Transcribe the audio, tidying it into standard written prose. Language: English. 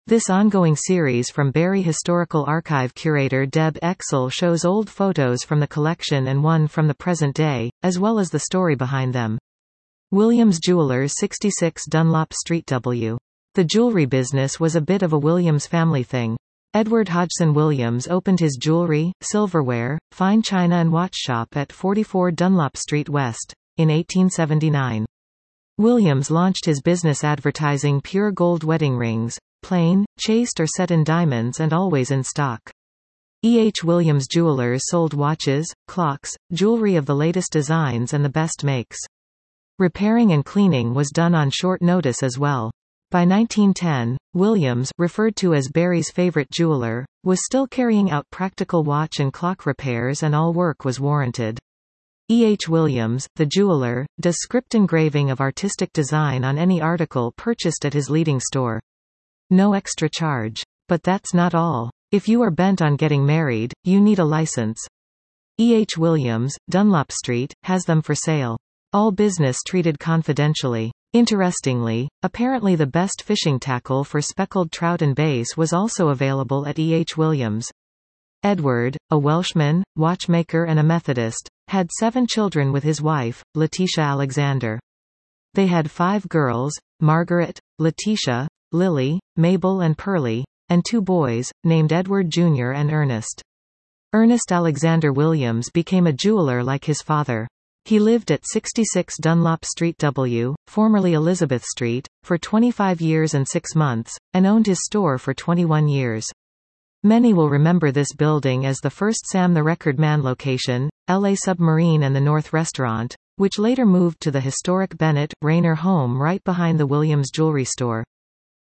This ongoing series from Barrie Historical Archive curator Deb Exel shows old photos from the collection and one from the present day, as well as the story behind them. Williams Jewelers, 66 Dunlop Street, W. The jewelry business was a bit of a Williams family thing. Edward Hodgson Williams opened his jewelry, silverware, fine china and watch shop at 44 Dunlop Street West in 1879. Williams launched his business advertising pure gold wedding rings, plain, chased or set in diamonds and always in stock. E. H. Williams Jewelers sold watches, clocks, jewelry of the latest designs and the best makes. Repairing and cleaning was done on short notice as well. By 1910, Williams, referred to as Barrie's favorite jeweler, was still carrying out practical watch and clock repairs and all work was warranted. E. H. Williams, the jeweler, does script engraving of artistic design on any article purchased at his leading store. No extra charge. But that's not all. If you are bent on getting married, you need a license. E. H. Williams, Dunlop Street, has them for sale. All business treated confidentially. Interestingly, apparently the best fishing tackle for speckled trout and bass was also available at E. H. Williams. Edward, a Welshman, watchmaker and a Methodist, had 7 children with his wife, Letitia Alexander. They had 5 girls, Margaret, Letitia, Lily, Mabel and Pearlie, and 2 boys, named Edward Jr. and Ernest. Ernest Alexander Williams became a jeweler like his father. He lived at 66 Dunlop Street, W, formerly Elizabeth Street, for 25 years and 6 months, and owned his store for 21 years. Many will remember this building as the first Sam the Record Man location, LA Submarine and the North Restaurant, which later moved to the historic Bennett Rayner home right behind the Williams Jewelry Store.